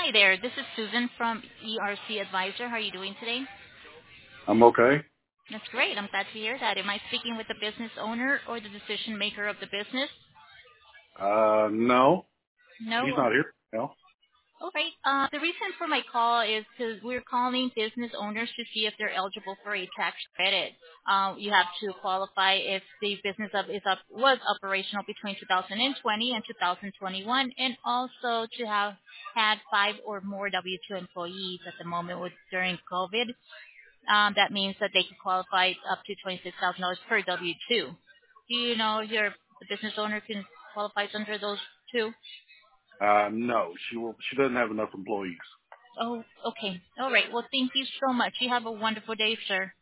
Hi there. This is Susan from ERC Advisor. How are you doing today? I'm okay. That's great. I'm glad to hear that. Am I speaking with the business owner or the decision maker of the business? No, he's No? not here. No. All right. The reason for my call is because we're calling business owners to see if they're eligible for a tax credit. You have to qualify if the business was operational between 2020 and 2021, and also to have had 5 or more W-2 employees at the moment during COVID. That means that they can qualify up to $26,000 per W-2. Do you know the business owner can qualify under those two? No, she doesn't have enough employees. Oh, okay. All right. Well, thank you so much. You have a wonderful day, sir.